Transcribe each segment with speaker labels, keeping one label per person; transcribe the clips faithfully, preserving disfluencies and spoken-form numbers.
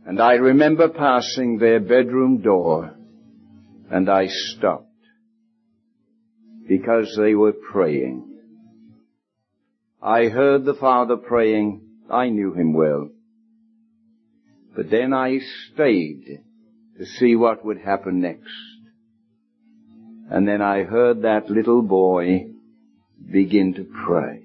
Speaker 1: And I remember passing their bedroom door, and I stopped, because they were praying. I heard the father praying. I knew him well. But then I stayed to see what would happen next. And then I heard that little boy begin to pray.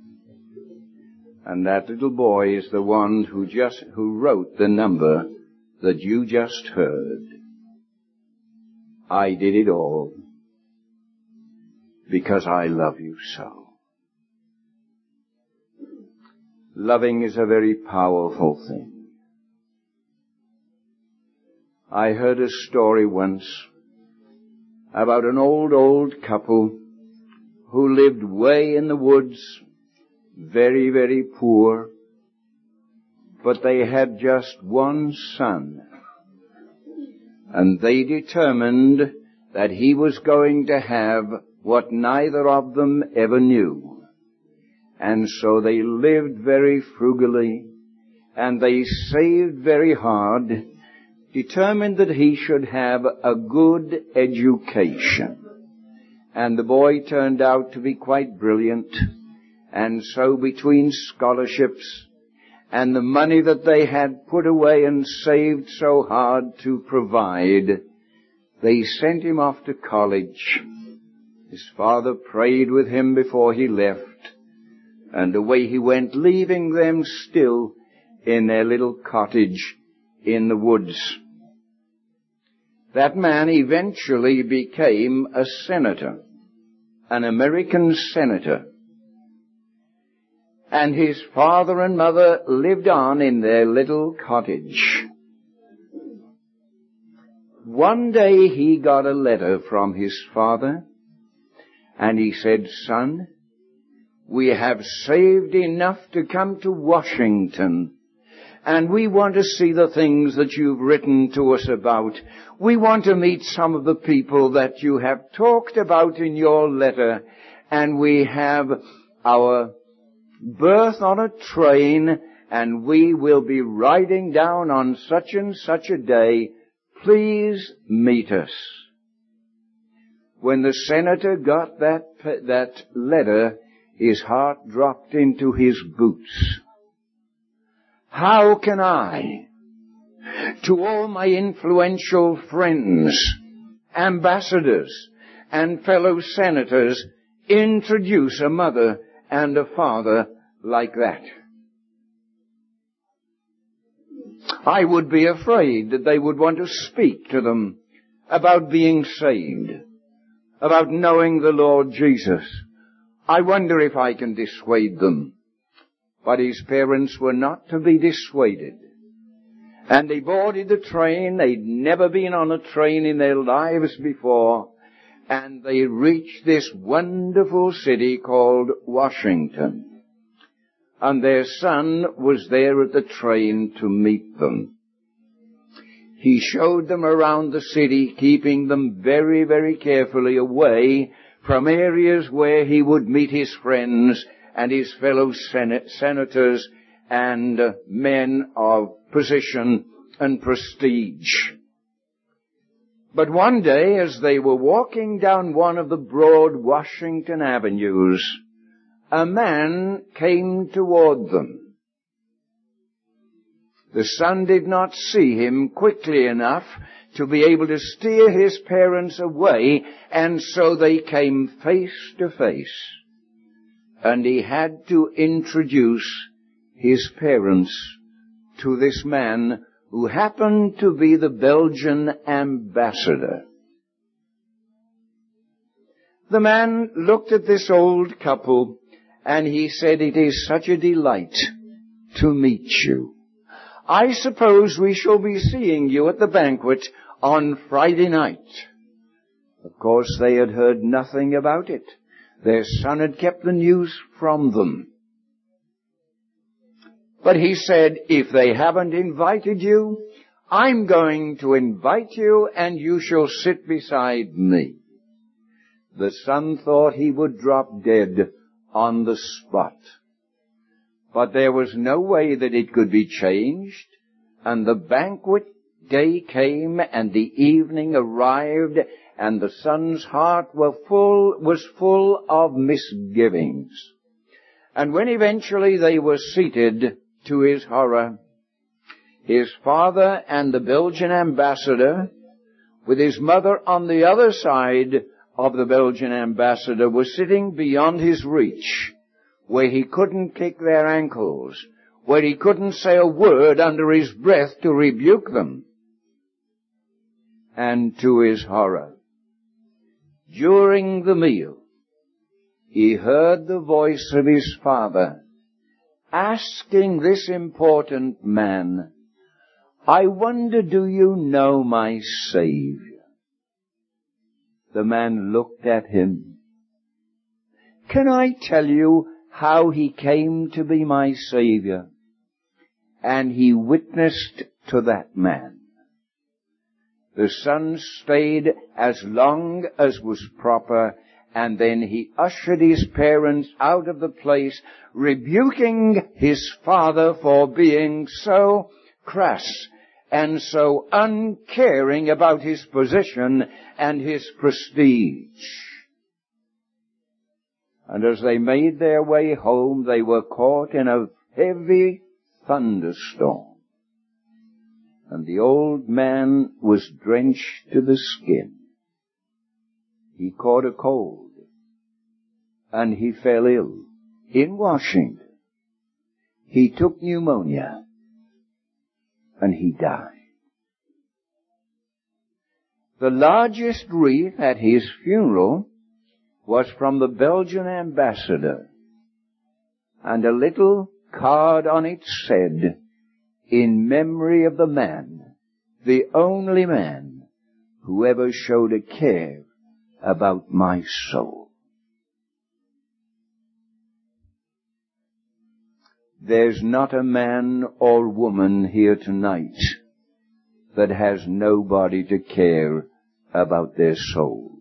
Speaker 1: And that little boy is the one who just, who wrote the number that you just heard. I did it all because I love you so. Loving is a very powerful thing. I heard a story once about an old, old couple who lived way in the woods, very, very poor, but they had just one son. And they determined that he was going to have what neither of them ever knew. And so they lived very frugally, and they saved very hard, determined that he should have a good education. And the boy turned out to be quite brilliant. And so between scholarships and the money that they had put away and saved so hard to provide, they sent him off to college. His father prayed with him before he left, and away he went, leaving them still in their little cottage in the woods. That man eventually became a senator, an American senator. And his father and mother lived on in their little cottage. One day he got a letter from his father, and he said, "Son, we have saved enough to come to Washington, and we want to see the things that you've written to us about. We want to meet some of the people that you have talked about in your letter, and we have our berth on a train, and we will be riding down on such and such a day. Please meet us." When the senator got that, that letter, his heart dropped into his boots. How can I, to all my influential friends, ambassadors, and fellow senators, introduce a mother and a father like that? I would be afraid that they would want to speak to them about being saved, about knowing the Lord Jesus. I wonder if I can dissuade them. But his parents were not to be dissuaded. And they boarded the train. They'd never been on a train in their lives before. And they reached this wonderful city called Washington. And their son was there at the train to meet them. He showed them around the city, keeping them very, very carefully away from areas where he would meet his friends and his fellow sen- senators and uh, men of position and prestige. But one day, as they were walking down one of the broad Washington avenues, a man came toward them. The son did not see him quickly enough to be able to steer his parents away, and so they came face to face. And he had to introduce his parents to this man who happened to be the Belgian ambassador. The man looked at this old couple and he said, "It is such a delight to meet you. I suppose we shall be seeing you at the banquet on Friday night." Of course, they had heard nothing about it. Their son had kept the news from them. But he said, "If they haven't invited you, I'm going to invite you, and you shall sit beside me." The son thought he would drop dead on the spot. But there was no way that it could be changed. And the banquet day came, and the evening arrived, and the son's heart were full, was full of misgivings. And when eventually they were seated, to his horror, his father and the Belgian ambassador, with his mother on the other side of the Belgian ambassador, were sitting beyond his reach, where he couldn't kick their ankles, where he couldn't say a word under his breath to rebuke them. And to his horror, during the meal, he heard the voice of his father asking this important man, "I wonder, do you know my Savior?" The man looked at him. "Can I tell you how he came to be my Savior?" And he witnessed to that man. The son stayed as long as was proper, and then he ushered his parents out of the place, rebuking his father for being so crass and so uncaring about his position and his prestige. And as they made their way home, they were caught in a heavy thunderstorm. And the old man was drenched to the skin. He caught a cold, and he fell ill in Washington. He took pneumonia, and he died. The largest wreath at his funeral was from the Belgian ambassador, and a little card on it said, "In memory of the man, the only man who ever showed a care about my soul." There's not a man or woman here tonight that has nobody to care about their souls.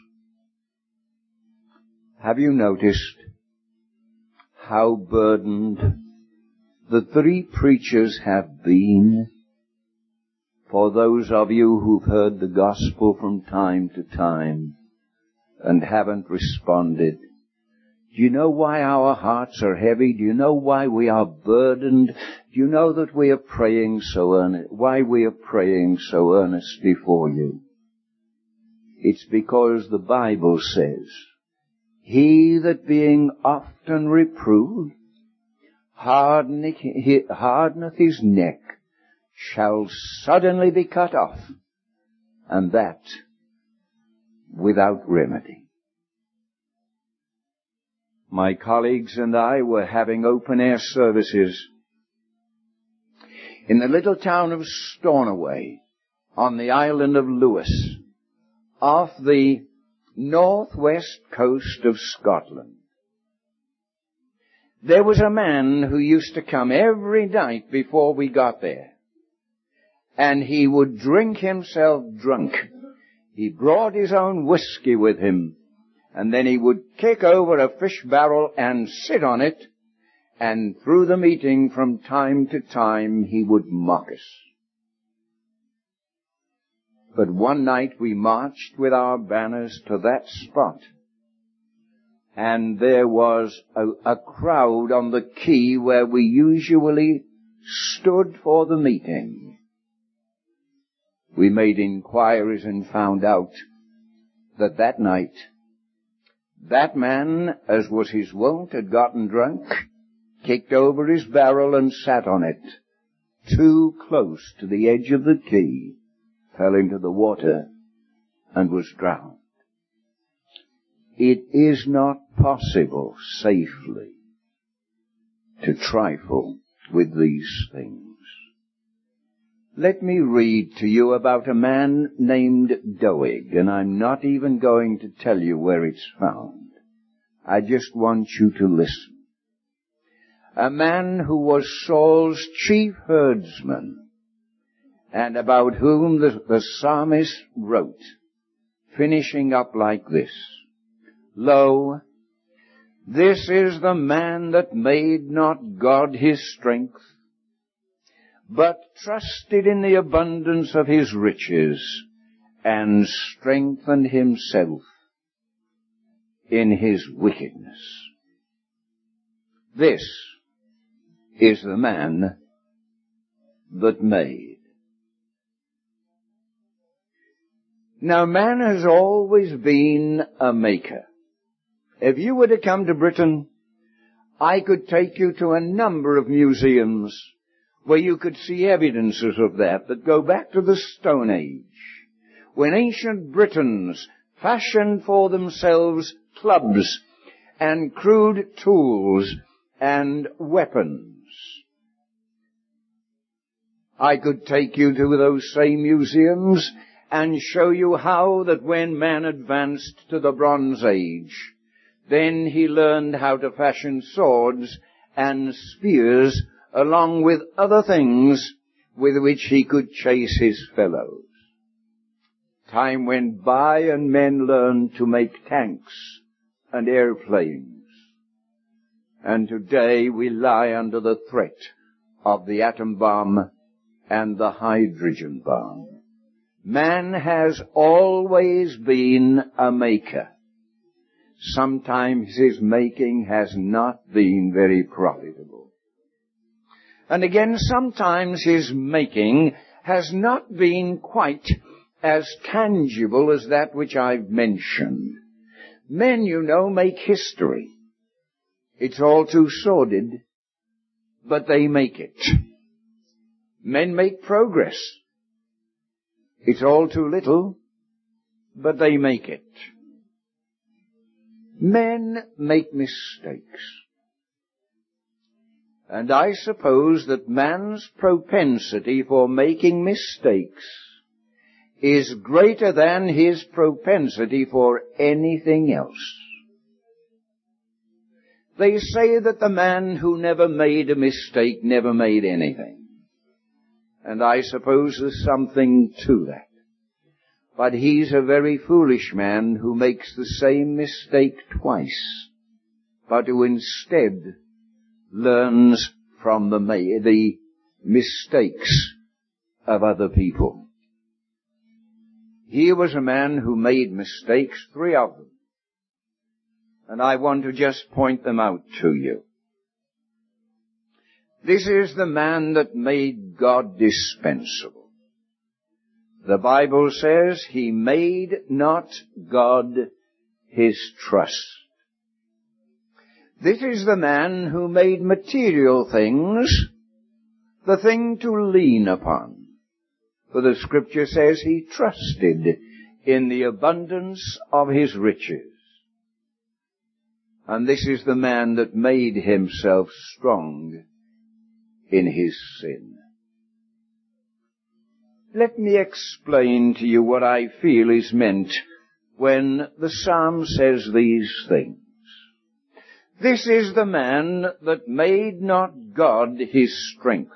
Speaker 1: Have you noticed how burdened the three preachers have been? For those of you who've heard the gospel from time to time and haven't responded, do you know why our hearts are heavy? Do you know why we are burdened? Do you know that we are praying so earnest, why we are praying so earnestly for you? It's because the Bible says, "He that being often reproved hardeneth his neck shall suddenly be cut off, and that without remedy." My colleagues and I were having open-air services in the little town of Stornoway on the island of Lewis, off the northwest coast of Scotland. There was a man who used to come every night before we got there, and he would drink himself drunk. He brought his own whiskey with him, and then he would kick over a fish barrel and sit on it, and through the meeting from time to time he would mock us. But one night we marched with our banners to that spot, and there was a, a crowd on the quay where we usually stood for the meeting. We made inquiries and found out that that night that man, as was his wont, had gotten drunk, kicked over his barrel and sat on it, too close to the edge of the quay, fell into the water, and was drowned. It is not possible safely to trifle with these things. Let me read to you about a man named Doeg, and I'm not even going to tell you where it's found. I just want you to listen. A man who was Saul's chief herdsman, and about whom the, the psalmist wrote, finishing up like this, "Lo, this is the man that made not God his strength, but trusted in the abundance of his riches, and strengthened himself in his wickedness. This is the man that made. Now, man has always been a maker. If you were to come to Britain, I could take you to a number of museums where you could see evidences of that, that go back to the Stone Age, when ancient Britons fashioned for themselves clubs and crude tools and weapons. I could take you to those same museums and show you how that when man advanced to the Bronze Age, then he learned how to fashion swords and spears along with other things with which he could chase his fellows. Time went by and men learned to make tanks and airplanes. And today we lie under the threat of the atom bomb and the hydrogen bomb. Man has always been a maker. Sometimes his making has not been very profitable. And again, sometimes his making has not been quite as tangible as that which I've mentioned. Men, you know, make history. It's all too sordid, but they make it. Men make progress. It's all too little, but they make it. Men make mistakes. And I suppose that man's propensity for making mistakes is greater than his propensity for anything else. They say that the man who never made a mistake never made anything. And I suppose there's something to that. But he's a very foolish man who makes the same mistake twice, but who instead learns from the, the mistakes of other people. Here was a man who made mistakes, three of them. And I want to just point them out to you. This is the man that made God dispensable. The Bible says he made not God his trust. This is the man who made material things the thing to lean upon. For the Scripture says he trusted in the abundance of his riches. And this is the man that made himself strong in his sin. Let me explain to you what I feel is meant when the psalm says these things. This is the man that made not God his strength.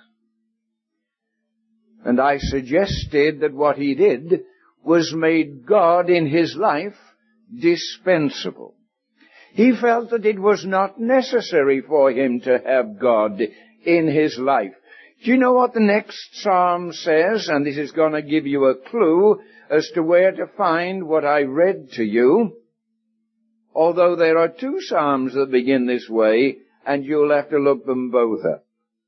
Speaker 1: And I suggested that what he did was made God in his life dispensable. He felt that it was not necessary for him to have God in his life. Do you know what the next psalm says? And this is going to give you a clue as to where to find what I read to you. Although there are two psalms that begin this way, and you'll have to look them both up.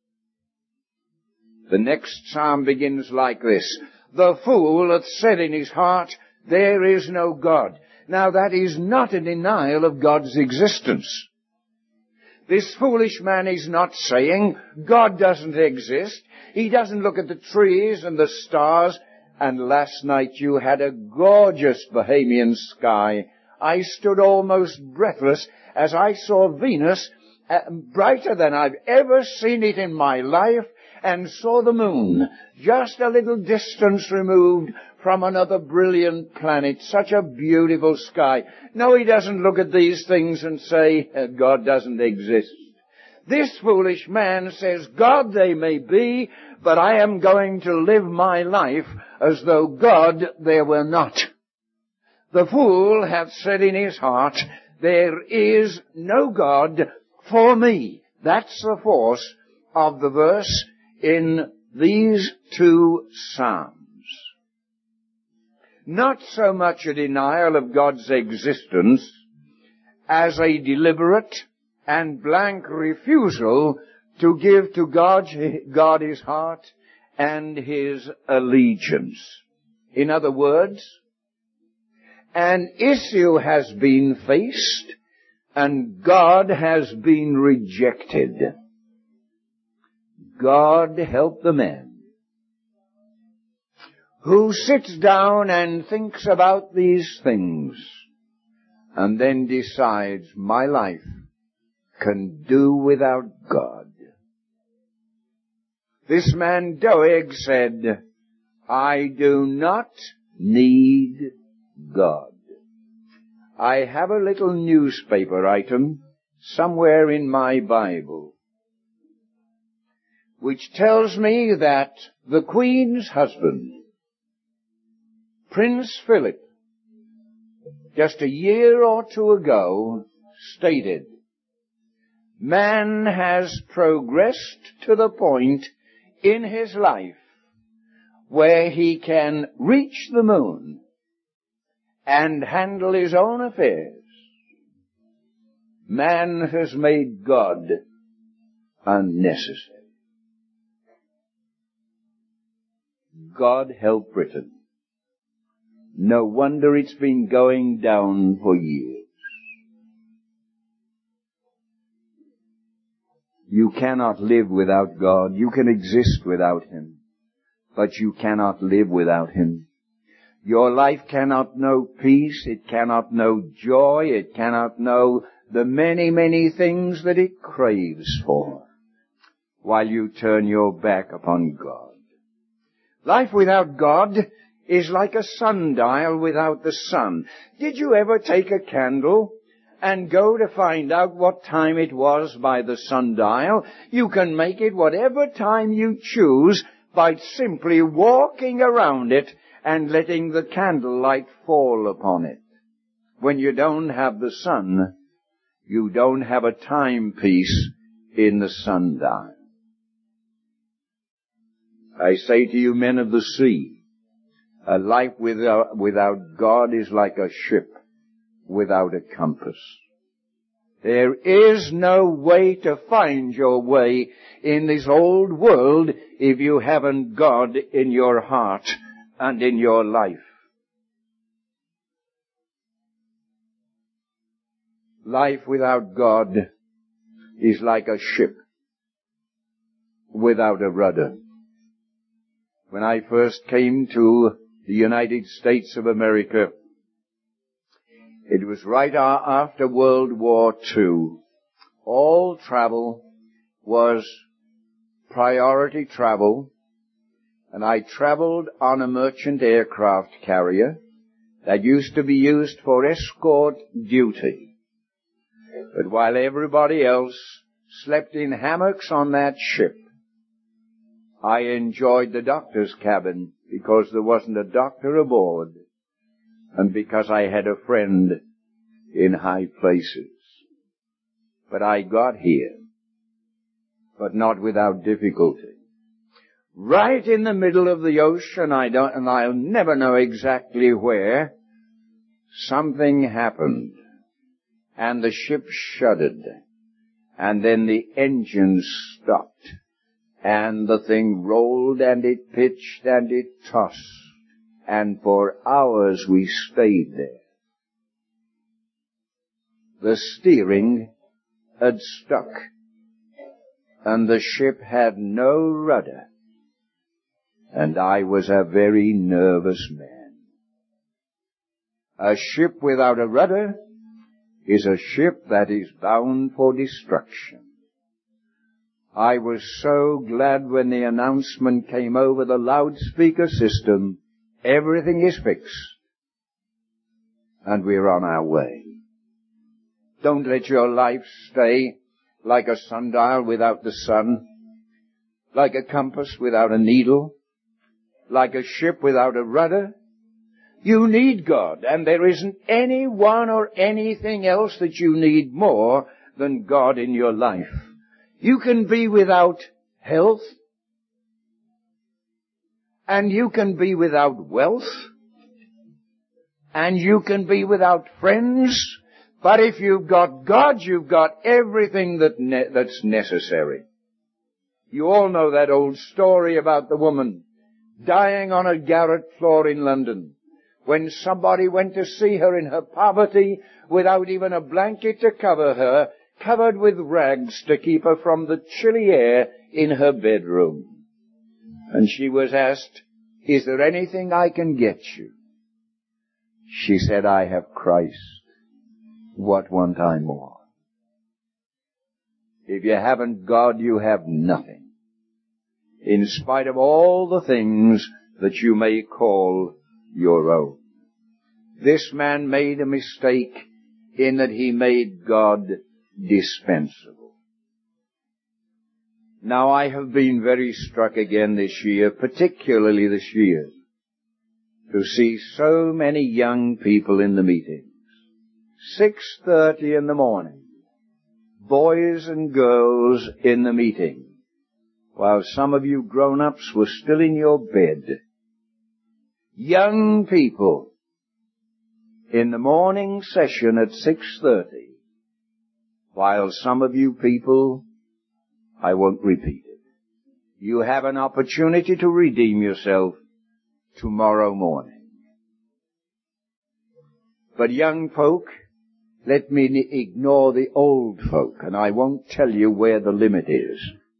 Speaker 1: The next psalm begins like this. The fool hath said in his heart, there is no God. Now that is not a denial of God's existence. This foolish man is not saying God doesn't exist. He doesn't look at the trees and the stars. And last night you had a gorgeous Bohemian sky. I stood almost breathless as I saw Venus uh, brighter than I've ever seen it in my life, and saw the moon just a little distance removed from another brilliant planet. Such a beautiful sky. No, he doesn't look at these things and say, God doesn't exist. This foolish man says, God they may be, but I am going to live my life as though God there were not. The fool hath said in his heart, there is no God for me. That's the force of the verse in these two psalms. Not so much a denial of God's existence as a deliberate and blank refusal to give to God, God his heart and his allegiance. In other words, an issue has been faced and God has been rejected. God help the man who sits down and thinks about these things and then decides, my life can do without God. This man Doeg said, I do not need God. I have a little newspaper item somewhere in my Bible which tells me that the Queen's husband, Prince Philip, just a year or two ago, stated, man has progressed to the point in his life where he can reach the moon and handle his own affairs. Man has made God unnecessary. God help Britain. No wonder it's been going down for years. You cannot live without God. You can exist without him, but you cannot live without him. Your life cannot know peace. It cannot know joy. It cannot know the many, many things that it craves for while you turn your back upon God. Life without God is like a sundial without the sun. Did you ever take a candle and go to find out what time it was by the sundial? You can make it whatever time you choose by simply walking around it and letting the candlelight fall upon it. When you don't have the sun, you don't have a timepiece in the sundial. I say to you, men of the sea, a life without, without God is like a ship without a compass. There is no way to find your way in this old world if you haven't God in your heart and in your life. Life without God is like a ship without a rudder. When I first came to the United States of America, it was right after World War Two. All travel was priority travel, and I traveled on a merchant aircraft carrier that used to be used for escort duty. But while everybody else slept in hammocks on that ship, I enjoyed the doctor's cabin because there wasn't a doctor aboard, and because I had a friend in high places. But I got here, but not without difficulty. Right in the middle of the ocean, I don't, and I'll never know exactly where, something happened, and the ship shuddered, and then the engines stopped, and the thing rolled, and it pitched, and it tossed, and for hours we stayed there. The steering had stuck, and the ship had no rudder, and I was a very nervous man. A ship without a rudder is a ship that is bound for destruction. I was so glad when the announcement came over the loudspeaker system, everything is fixed, and we're on our way. Don't let your life stay like a sundial without the sun, like a compass without a needle, like a ship without a rudder. You need God, and there isn't anyone or anything else that you need more than God in your life. You can be without health. And you can be without wealth, and you can be without friends, but if you've got God, you've got everything that ne- that's necessary. You all know that old story about the woman dying on a garret floor in London, when somebody went to see her in her poverty without even a blanket to cover her, covered with rags to keep her from the chilly air in her bedroom. And she was asked, "Is there anything I can get you?" She said, "I have Christ. What want I more?" If you haven't God, you have nothing, in spite of all the things that you may call your own. This man made a mistake in that he made God dispensable. Now, I have been very struck again this year, particularly this year, to see so many young people in the meetings. six thirty in the morning, boys and girls in the meeting, while some of you grown-ups were still in your bed. Young people in the morning session at six thirty, while some of you people, I won't repeat it, you have an opportunity to redeem yourself tomorrow morning. But young folk, let me ignore the old folk, and I won't tell you where the limit is.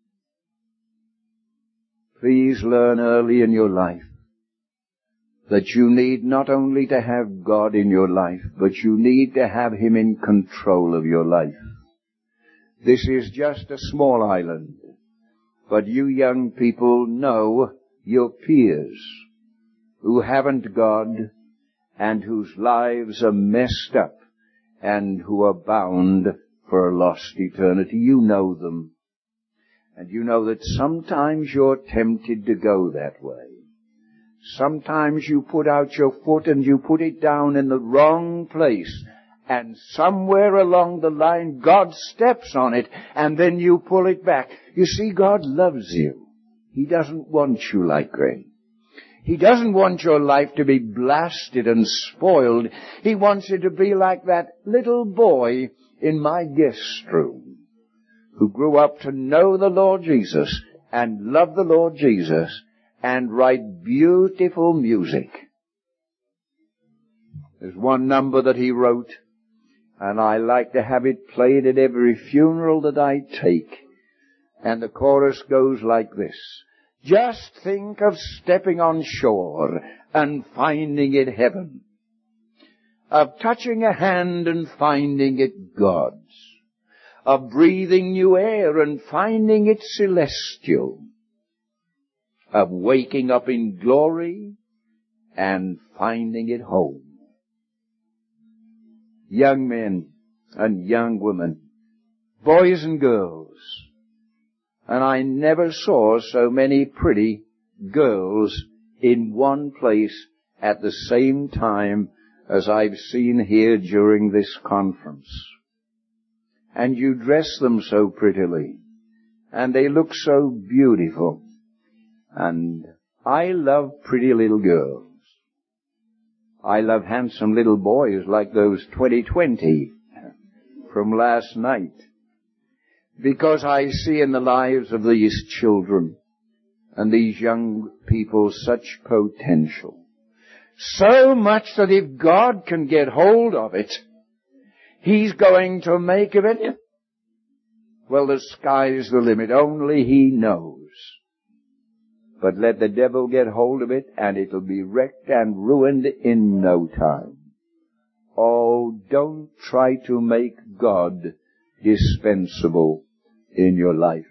Speaker 1: Please learn early in your life that you need not only to have God in your life, but you need to have Him in control of your life. This is just a small island, but you young people know your peers who haven't God and whose lives are messed up and who are bound for a lost eternity. You know them. And you know that sometimes you're tempted to go that way. Sometimes you put out your foot and you put it down in the wrong place. And somewhere along the line, God steps on it, and then you pull it back. You see, God loves you. He doesn't want you like that. He doesn't want your life to be blasted and spoiled. He wants you to be like that little boy in my guest room who grew up to know the Lord Jesus and love the Lord Jesus and write beautiful music. There's one number that he wrote, and I like to have it played at every funeral that I take. And the chorus goes like this: just think of stepping on shore and finding it heaven, of touching a hand and finding it God's, of breathing new air and finding it celestial, of waking up in glory and finding it home. Young men and young women, boys and girls, and I never saw so many pretty girls in one place at the same time as I've seen here during this conference. And you dress them so prettily, and they look so beautiful. And I love pretty little girls. I love handsome little boys like those twenty twenty from last night, because I see in the lives of these children and these young people such potential. So much that if God can get hold of it, He's going to make of it, well, the sky's the limit. Only He knows. But let the devil get hold of it, and it'll be wrecked and ruined in no time. Oh, don't try to make God dispensable in your life.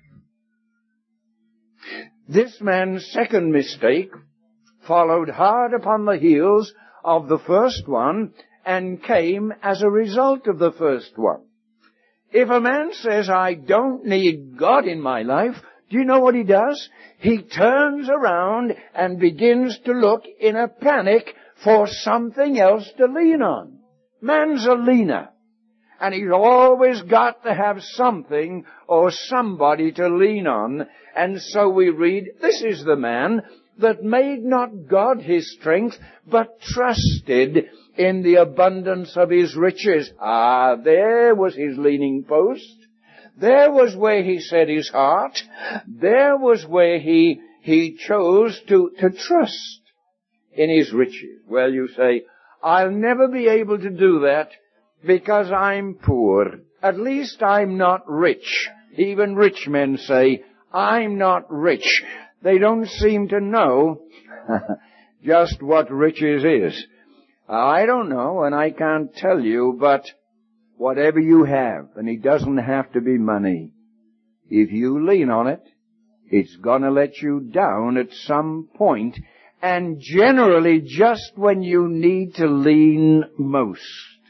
Speaker 1: This man's second mistake followed hard upon the heels of the first one and came as a result of the first one. If a man says, I don't need God in my life, do you know what he does? He turns around and begins to look in a panic for something else to lean on. Man's a leaner, and he's always got to have something or somebody to lean on. And so we read, this is the man that made not God his strength, but trusted in the abundance of his riches. Ah, there was his leaning post. There was where he set his heart. There was where he, he chose to, to trust in his riches. Well, you say, I'll never be able to do that because I'm poor. At least I'm not rich. Even rich men say, I'm not rich. They don't seem to know just what riches is. I don't know, and I can't tell you, but whatever you have, and it doesn't have to be money, if you lean on it, it's gonna let you down at some point, and generally just when you need to lean most.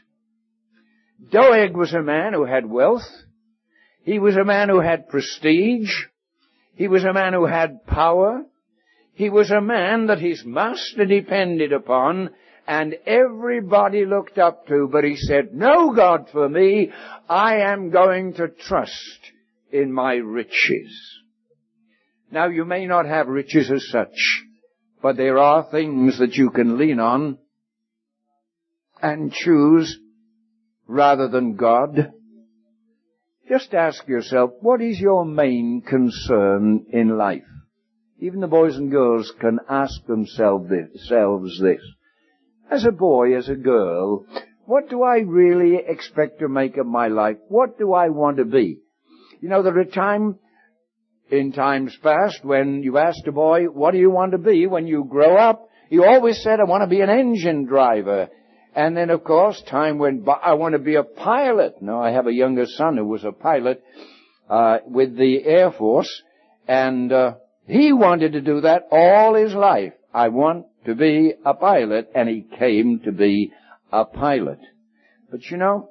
Speaker 1: Doeg was a man who had wealth. He was a man who had prestige. He was a man who had power. He was a man that his master depended upon and everybody looked up to, but he said, no God for me, I am going to trust in my riches. Now you may not have riches as such, but there are things that you can lean on and choose rather than God. Just ask yourself, what is your main concern in life? Even the boys and girls can ask themselves this. As a boy, as a girl, what do I really expect to make of my life? What do I want to be? You know, there are times, in times past, when you asked a boy, what do you want to be when you grow up? He always said, I want to be an engine driver. And then, of course, time went by, I want to be a pilot. Now, I have a younger son who was a pilot uh, with the Air Force, and uh, he wanted to do that all his life. I want to be a pilot, and he came to be a pilot. But you know,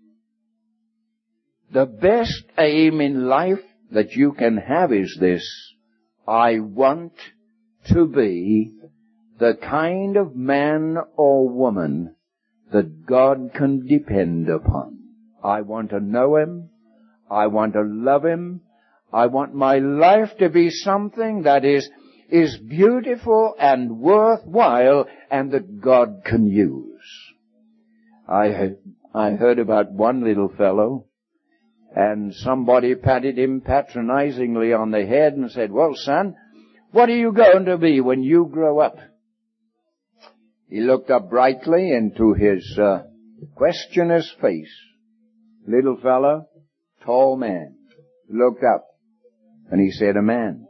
Speaker 1: the best aim in life that you can have is this: I want to be the kind of man or woman that God can depend upon. I want to know Him. I want to love Him. I want my life to be something that is, is beautiful and worthwhile and that God can use. I, I heard about one little fellow, and somebody patted him patronizingly on the head and said, well, son, what are you going to be when you grow up? He looked up brightly into his uh, questioner's face. Little fellow, tall man, looked up, and he said, a man.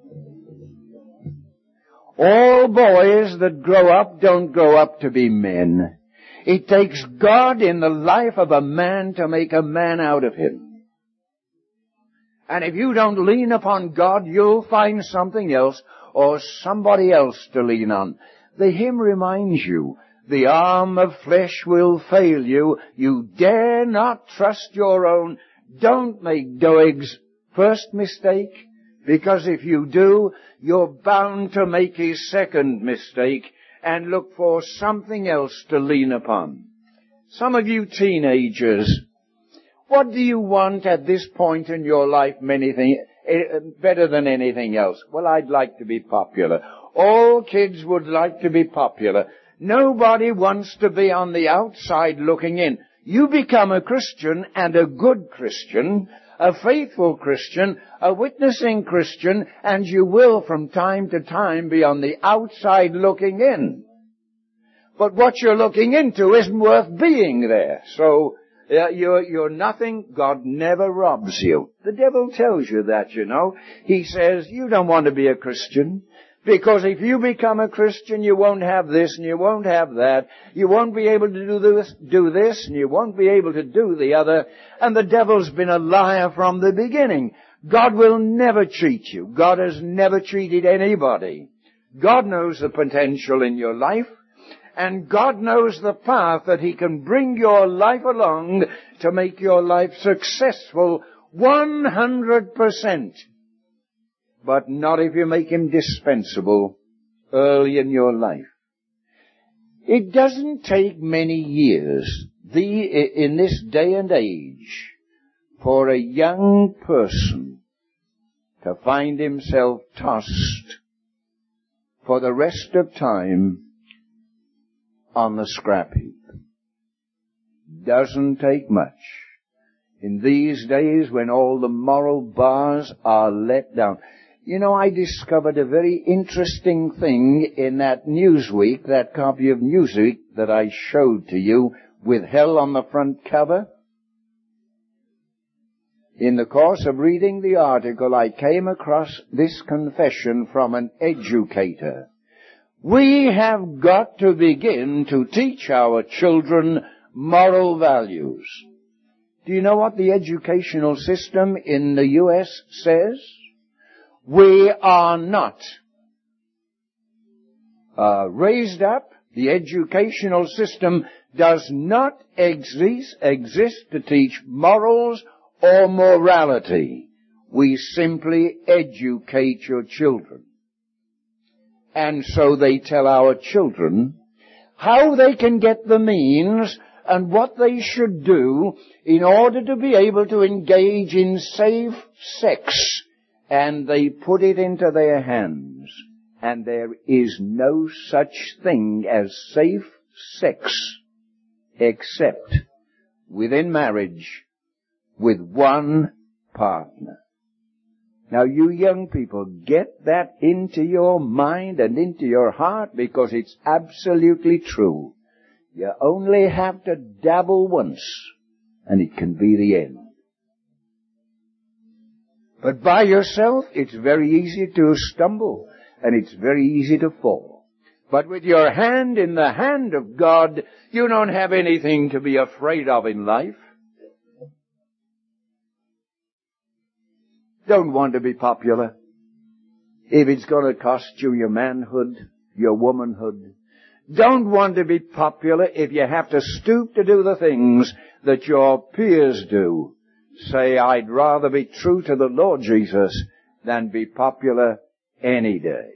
Speaker 1: All boys that grow up don't grow up to be men. It takes God in the life of a man to make a man out of him. And if you don't lean upon God, you'll find something else or somebody else to lean on. The hymn reminds you, the arm of flesh will fail you. You dare not trust your own. Don't make Doeg's first mistake, because if you do, you're bound to make his second mistake and look for something else to lean upon. Some of you teenagers, what do you want at this point in your life many things, better than anything else? Well, I'd like to be popular. All kids would like to be popular. Nobody wants to be on the outside looking in. You become a Christian, and a good Christian, a faithful Christian, a witnessing Christian, and you will from time to time be on the outside looking in. But what you're looking into isn't worth being there. So uh, you're, you're nothing. God never robs you. The devil tells you that, you know. He says, you don't want to be a Christian. Because if you become a Christian, you won't have this and you won't have that. You won't be able to do this, do this, and you won't be able to do the other. And the devil's been a liar from the beginning. God will never cheat you. God has never cheated anybody. God knows the potential in your life, and God knows the path that He can bring your life along to make your life successful one hundred percent. But not if you make Him dispensable early in your life. It doesn't take many years the, in this day and age for a young person to find himself tossed for the rest of time on the scrap heap. Doesn't take much. In these days when all the moral bars are let down. You know, I discovered a very interesting thing in that Newsweek, that copy of Newsweek that I showed to you with hell on the front cover. In the course of reading the article, I came across this confession from an educator. We have got to begin to teach our children moral values. Do you know what the educational system in the U S says? We are not uh, raised up. The educational system does not exist, exist to teach morals or morality. We simply educate your children. And so they tell our children how they can get the means and what they should do in order to be able to engage in safe sex. And they put it into their hands. And there is no such thing as safe sex except within marriage with one partner. Now you young people, get that into your mind and into your heart, because it's absolutely true. You only have to dabble once and it can be the end. But by yourself, it's very easy to stumble, and it's very easy to fall. But with your hand in the hand of God, you don't have anything to be afraid of in life. Don't want to be popular. If it's going to cost you your manhood, your womanhood. Don't want to be popular if you have to stoop to do the things that your peers do. Say, I'd rather be true to the Lord Jesus than be popular any day.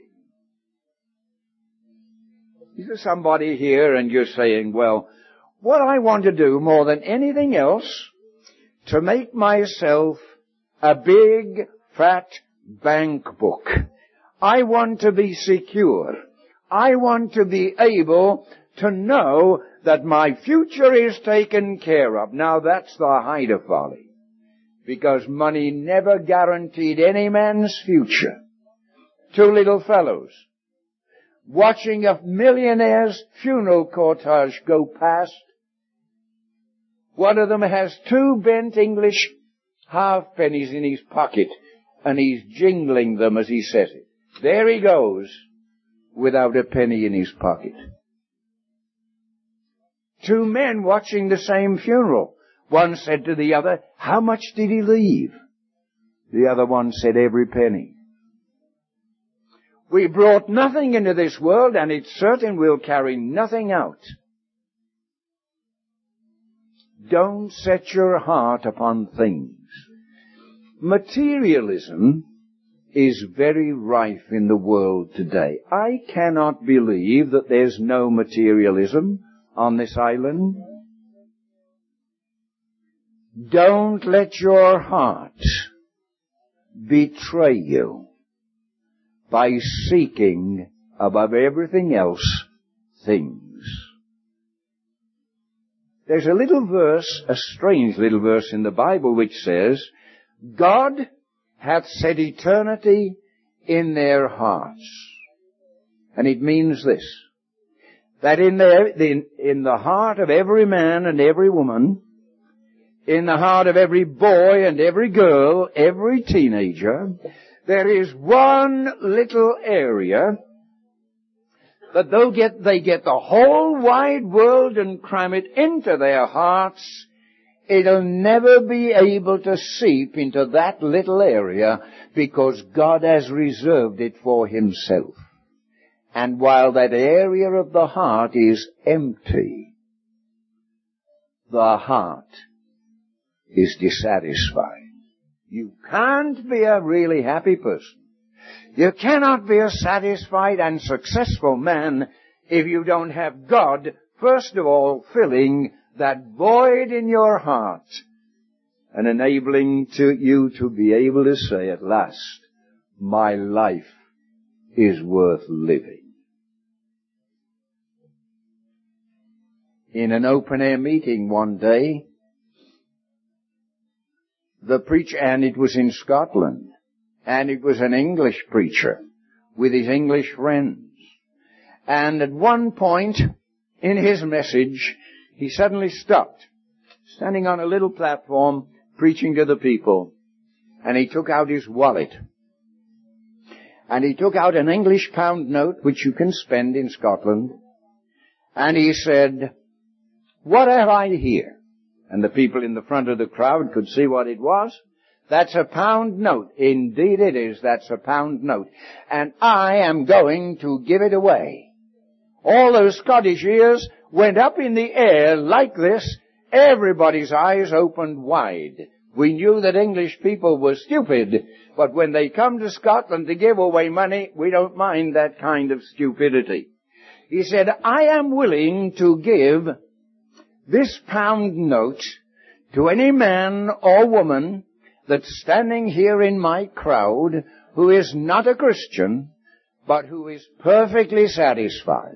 Speaker 1: Is there somebody here and you're saying, well, what I want to do more than anything else to make myself a big, fat bank book. I want to be secure. I want to be able to know that my future is taken care of. Now that's the height of folly, because money never guaranteed any man's future. Two little fellows watching a millionaire's funeral cortege go past. One of them has two bent English halfpennies in his pocket, and he's jingling them as he says it. There he goes, without a penny in his pocket. Two men watching the same funeral. One said to the other, how much did he leave? The other one said, every penny. We brought nothing into this world, and it's certain we'll carry nothing out. Don't set your heart upon things. Materialism is very rife in the world today. I cannot believe that there's no materialism on this island. Don't let your heart betray you by seeking above everything else things. There's a little verse, a strange little verse in the Bible which says, God hath set eternity in their hearts. And it means this, that in, their, in, in the heart of every man and every woman, in the heart of every boy and every girl, every teenager, there is one little area that they'll get, they get the whole wide world and cram it into their hearts. It'll never be able to seep into that little area because God has reserved it for Himself. And while that area of the heart is empty, the heart is dissatisfied. You can't be a really happy person. You cannot be a satisfied and successful man if you don't have God, first of all, filling that void in your heart and enabling to you to be able to say at last, my life is worth living. in an open-air meeting one day. The preacher, and it was in Scotland, and it was an English preacher with his English friends. And at one point in his message, he suddenly stopped, standing on a little platform, preaching to the people. And he took out his wallet. And he took out an English pound note, which you can spend in Scotland. And he said, "What have I here?" And the people in the front of the crowd could see what it was. "That's a pound note. Indeed it is. That's a pound note. And I am going to give it away." All those Scottish ears went up in the air like this. Everybody's eyes opened wide. We knew that English people were stupid, but when they come to Scotland to give away money, we don't mind that kind of stupidity. He said, "I am willing to give this pound note to any man or woman that's standing here in my crowd who is not a Christian, but who is perfectly satisfied."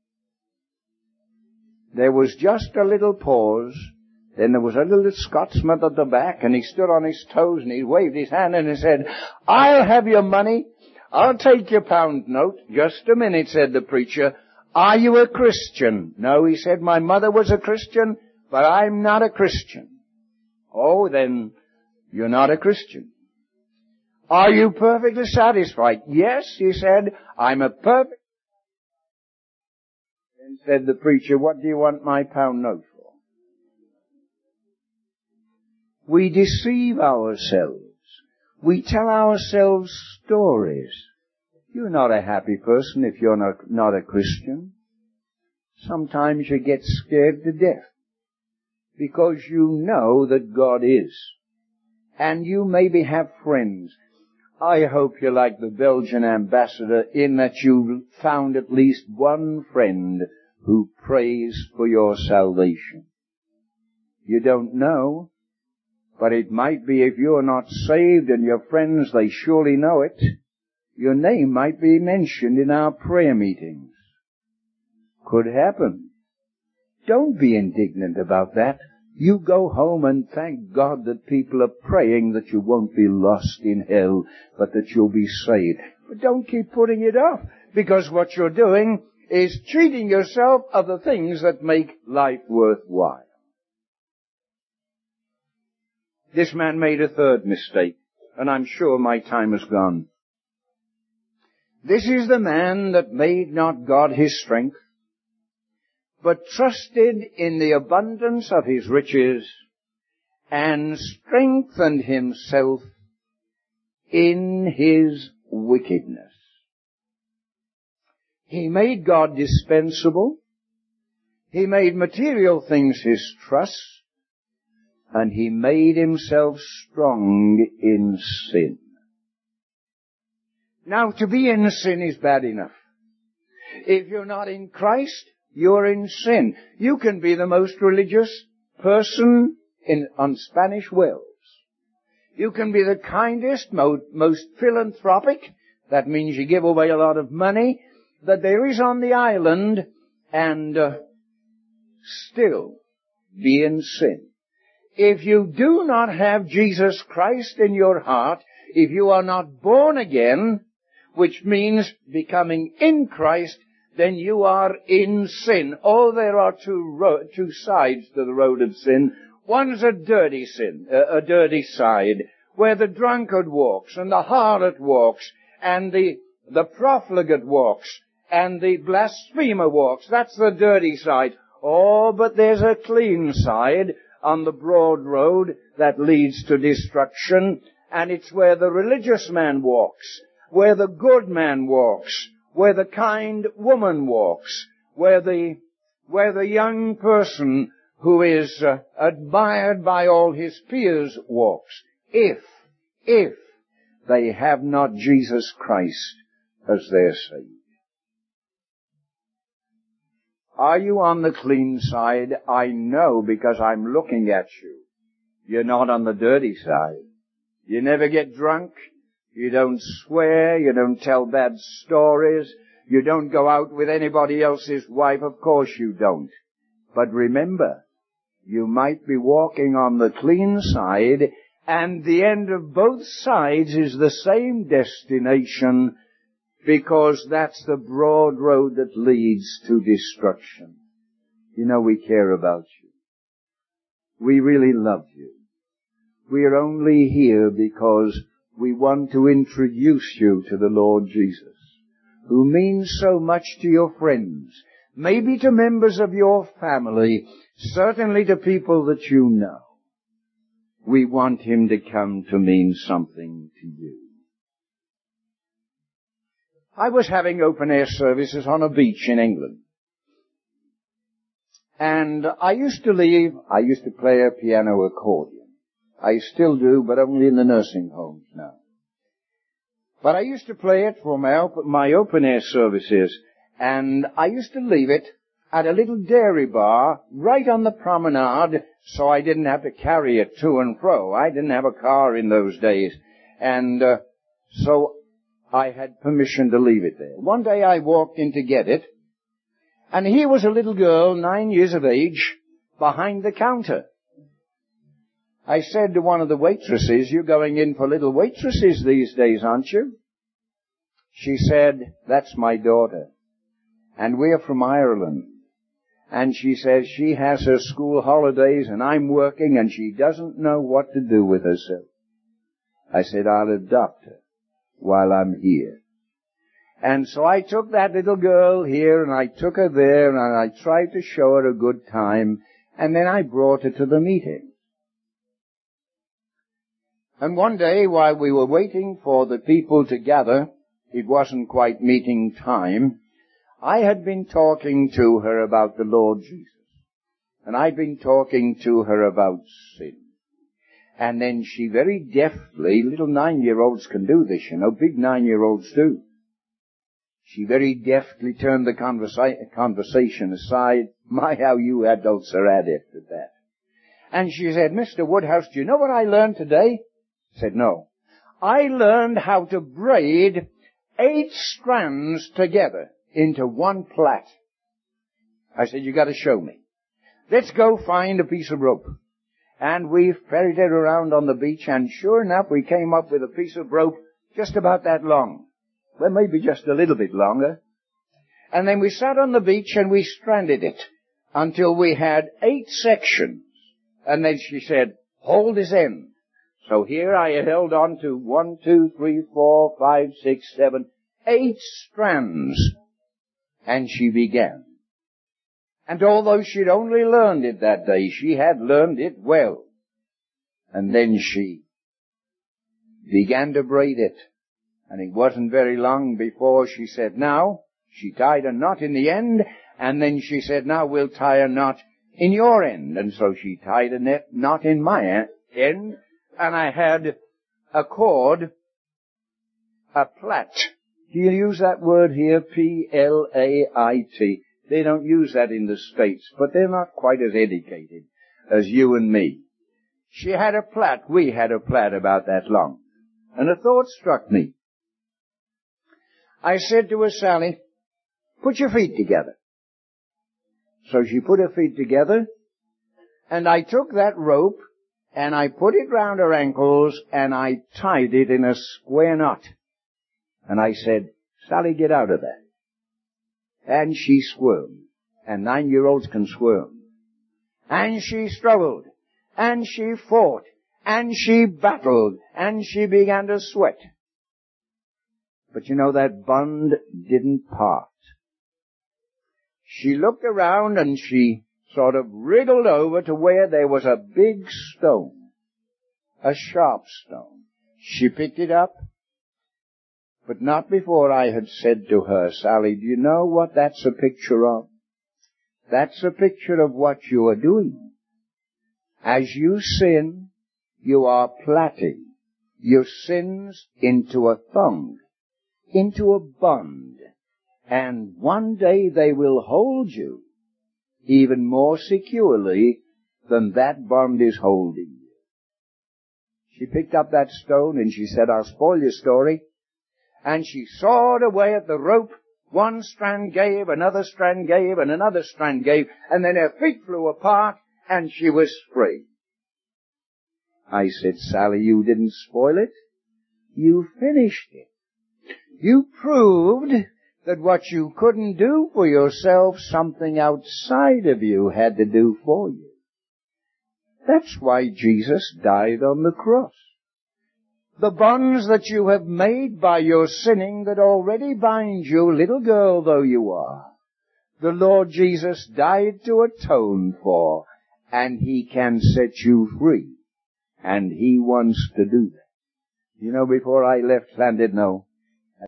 Speaker 1: There was just a little pause. Then there was a little Scotsman at the back, and he stood on his toes, and he waved his hand, and he said, "I'll have your money. I'll take your pound note." "Just a minute," said the preacher. "Are you a Christian?" "No," he said, "my mother was a Christian, but I'm not a Christian." "Oh, then you're not a Christian." "Are you perfectly satisfied?" "Yes," he said, "I'm a perfect..." Then said the preacher, "What do you want my pound note for?" We deceive ourselves. We tell ourselves stories. You're not a happy person if you're not, not a Christian. Sometimes you get scared to death because you know that God is. And you maybe have friends. I hope you're like the Belgian ambassador in that you found at least one friend who prays for your salvation. You don't know, but it might be if you're not saved and your friends, they surely know it. Your name might be mentioned in our prayer meetings. Could happen. Don't be indignant about that. You go home and thank God that people are praying that you won't be lost in hell, but that you'll be saved. But don't keep putting it off, because what you're doing is cheating yourself of the things that make life worthwhile. This man made a third mistake, and I'm sure my time has gone. This is the man that made not God his strength, but trusted in the abundance of his riches and strengthened himself in his wickedness. He made God dispensable. He made material things his trust. And he made himself strong in sin. Now, to be in sin is bad enough. If you're not in Christ, you're in sin. You can be the most religious person in, on Spanish Wells. You can be the kindest, mo- most philanthropic. That means you give away a lot of money that there is on the island, and uh, still be in sin. If you do not have Jesus Christ in your heart, if you are not born again, which means becoming in Christ, then you are in sin. Oh, there are two ro- two sides to the road of sin. One's a dirty sin, a, a dirty side, where the drunkard walks, and the harlot walks, and the, the profligate walks, and the blasphemer walks. That's the dirty side. Oh, but there's a clean side on the broad road that leads to destruction, and it's where the religious man walks, where the good man walks, where the kind woman walks, where the, where the young person who is uh, admired by all his peers walks, if, if they have not Jesus Christ as their Savior. Are you on the clean side? I know because I'm looking at you. You're not on the dirty side. You never get drunk. You don't swear. You don't tell bad stories. You don't go out with anybody else's wife. Of course you don't. But remember, you might be walking on the clean side, and the end of both sides is the same destination, because that's the broad road that leads to destruction. You know, we care about you. We really love you. We are only here because we want to introduce you to the Lord Jesus, who means so much to your friends, maybe to members of your family, certainly to people that you know. We want him to come to mean something to you. I was having open-air services on a beach in England. And I used to leave, I used to play a piano accordion. I still do, but only in the nursing homes now. But I used to play it for my, op- my open-air services, and I used to leave it at a little dairy bar right on the promenade, so I didn't have to carry it to and fro. I didn't have a car in those days, and uh, so I had permission to leave it there. One day I walked in to get it, and here was a little girl, nine years of age, behind the counter. I said to one of the waitresses, "You're going in for little waitresses these days, aren't you?" She said, "That's my daughter, and we're from Ireland." And she says she has her school holidays and I'm working and she doesn't know what to do with herself. I said, "I'll adopt her while I'm here." And so I took that little girl here and I took her there and I tried to show her a good time, and then I brought her to the meeting. And one day while we were waiting for the people to gather, it wasn't quite meeting time, I had been talking to her about the Lord Jesus. And I'd been talking to her about sin. And then she very deftly, little nine-year-olds can do this, you know, big nine-year-olds do. She very deftly turned the conversa- conversation aside. My, how you adults are adept at that. And she said, "Mister Woodhouse, do you know what I learned today?" I said, "No." "I learned how to braid eight strands together into one plait." I said, "You got to show me. Let's go find a piece of rope." And we ferried it around on the beach, and sure enough, we came up with a piece of rope just about that long. Well, maybe just a little bit longer. And then we sat on the beach and we stranded it until we had eight sections. And then she said, "Hold this end." So here I held on to one, two, three, four, five, six, seven, eight strands. And she began. And although she'd only learned it that day, she had learned it well. And then she began to braid it. And it wasn't very long before she said, "Now," she tied a knot in the end, and then she said, "Now we'll tie a knot in your end." And so she tied a net, knot in my end, and I had a cord, a plait. Do you use that word here? P L A I T. They don't use that in the States, but they're not quite as educated as you and me. She had a plait. We had a plait about that long. And a thought struck me. I said to her, "Sally, put your feet together." So she put her feet together, and I took that rope, and I put it round her ankles, and I tied it in a square knot. And I said, "Sally, get out of that." And she squirmed, and nine-year-olds can squirm. And she struggled, and she fought, and she battled, and she began to sweat. But you know, that bond didn't part. She looked around and she sort of wriggled over to where there was a big stone, a sharp stone. She picked it up, but not before I had said to her, "Sally, do you know what that's a picture of? That's a picture of what you are doing. As you sin, you are plaiting your sins into a thong, into a bond, and one day they will hold you even more securely than that bond is holding you." She picked up that stone and she said, "I'll spoil your story." And she sawed away at the rope One strand gave, another strand gave, and another strand gave, and then her feet flew apart, and she was free. I said, Sally, you didn't spoil it. You finished it. You proved that what you couldn't do for yourself, something outside of you had to do for you. That's why Jesus died on the cross. The bonds that you have made by your sinning that already bind you, little girl though you are, the Lord Jesus died to atone for, and He can set you free. And He wants to do that. You know, before I left Llandudno,